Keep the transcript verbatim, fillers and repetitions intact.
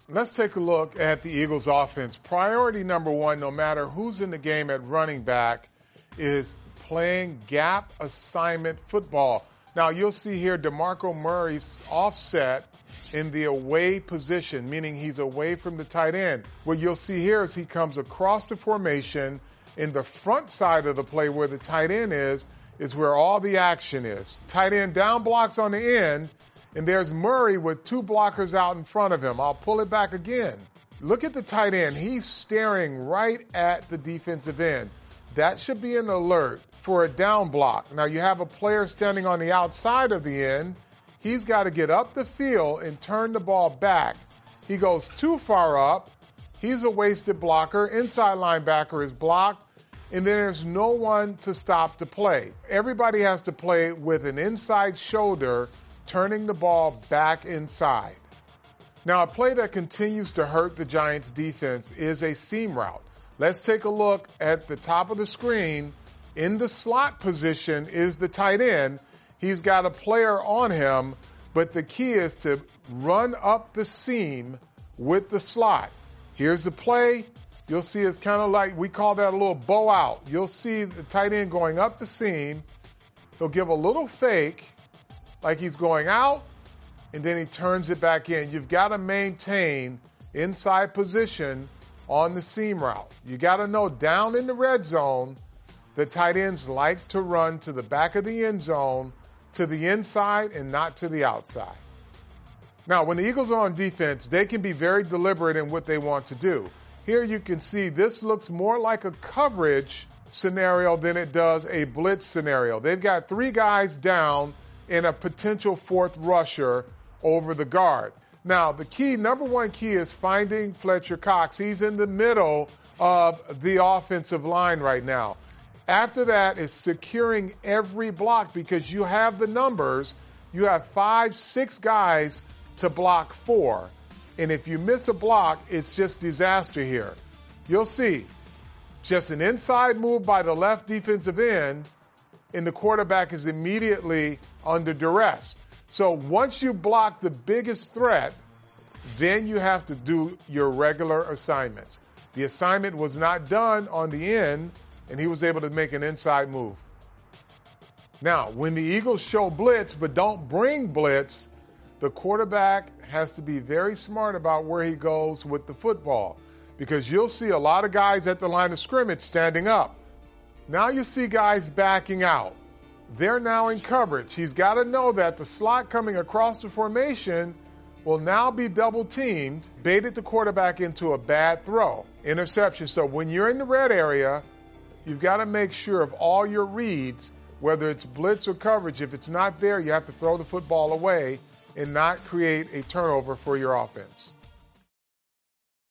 Let's take a look at the Eagles offense. Priority number one, no matter who's in the game at running back, is playing gap assignment football. Now, you'll see here DeMarco Murray's offset in the away position, meaning he's away from the tight end. What you'll see here is he comes across the formation in the front side of the play where the tight end is, is where all the action is. Tight end down blocks on the end, and there's Murray with two blockers out in front of him. I'll pull it back again. Look at the tight end. He's staring right at the defensive end. That should be an alert for a down block. Now, you have a player standing on the outside of the end. He's got to get up the field and turn the ball back. He goes too far up. He's a wasted blocker. Inside linebacker is blocked. And then there's no one to stop the play. Everybody has to play with an inside shoulder, turning the ball back inside. Now, a play that continues to hurt the Giants' defense is a seam route. Let's take a look at the top of the screen. In the slot position is the tight end. He's got a player on him, but the key is to run up the seam with the slot. Here's the play. You'll see it's kind of like, we call that a little bow out. You'll see the tight end going up the seam. He'll give a little fake, like he's going out, and then he turns it back in. You've got to maintain inside position on the seam route. You got to know down in the red zone, the tight ends like to run to the back of the end zone, to the inside and not to the outside. Now, when the Eagles are on defense, they can be very deliberate in what they want to do. Here you can see this looks more like a coverage scenario than it does a blitz scenario. They've got three guys down and a potential fourth rusher over the guard. Now, the key, number one key is finding Fletcher Cox. He's in the middle of the offensive line right now. After that is securing every block because you have the numbers. You have five, six guys to block four. And if you miss a block, it's just disaster here. You'll see just an inside move by the left defensive end, and the quarterback is immediately under duress. So once you block the biggest threat, then you have to do your regular assignments. The assignment was not done on the end, and he was able to make an inside move. Now, when the Eagles show blitz but don't bring blitz, the quarterback has to be very smart about where he goes with the football because you'll see a lot of guys at the line of scrimmage standing up. Now you see guys backing out. They're now in coverage. He's got to know that the slot coming across the formation will now be double teamed, baited the quarterback into a bad throw, interception. So when you're in the red area, you've got to make sure of all your reads, whether it's blitz or coverage. If it's not there, you have to throw the football away and not create a turnover for your offense.